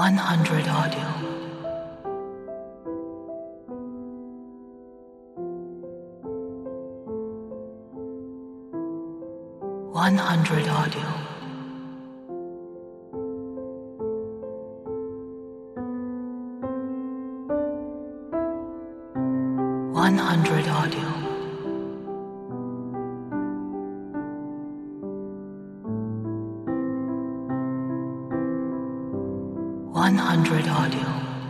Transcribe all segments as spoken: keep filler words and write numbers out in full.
one hundred audio. one hundred audio. one hundred audio. one hundred audio.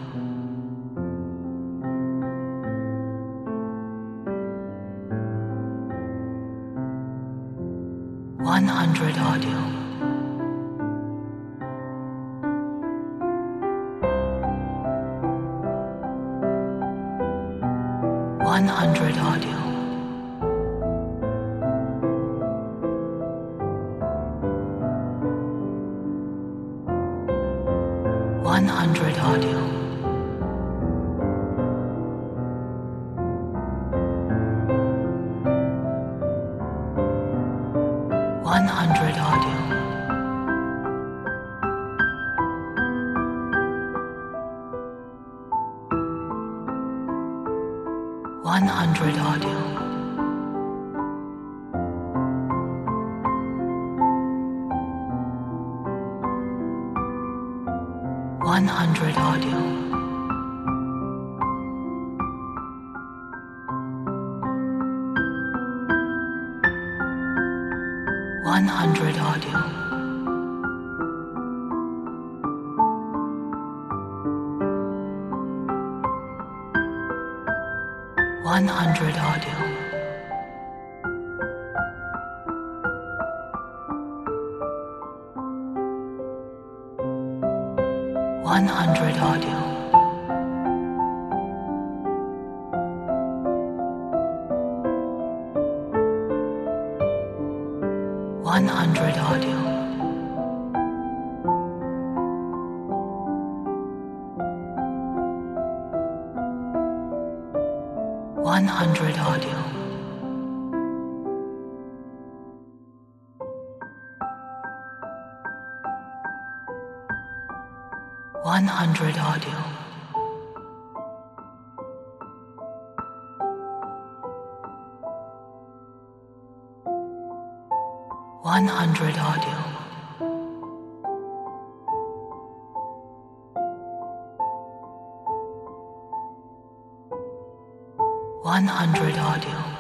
one hundred audio. one hundred audio. one hundred audio. one hundred audio. one hundred audio. one hundred audio. one hundred audio. one hundred audio. one hundred audio. one hundred audio. one hundred audio. one hundred audio. one hundred audio. one hundred audio.